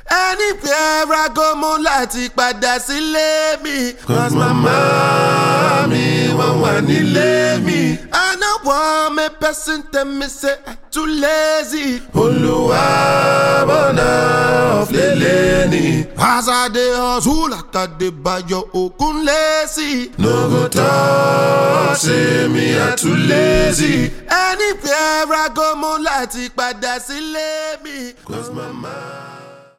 Anywhere I go mo láti padà sílé mi. Cause mama mi wọ́n wà nílé mi. I no want me person tell me say I too lazy. Olúwa bọ̀nà ọ̀flẹ̀lẹ̀ ni. As I dey hustle like I dey Bayo Ogunlesi. No go talk say me I too lazy. Anywhere I go mo láti padà sílé mi. Cause mama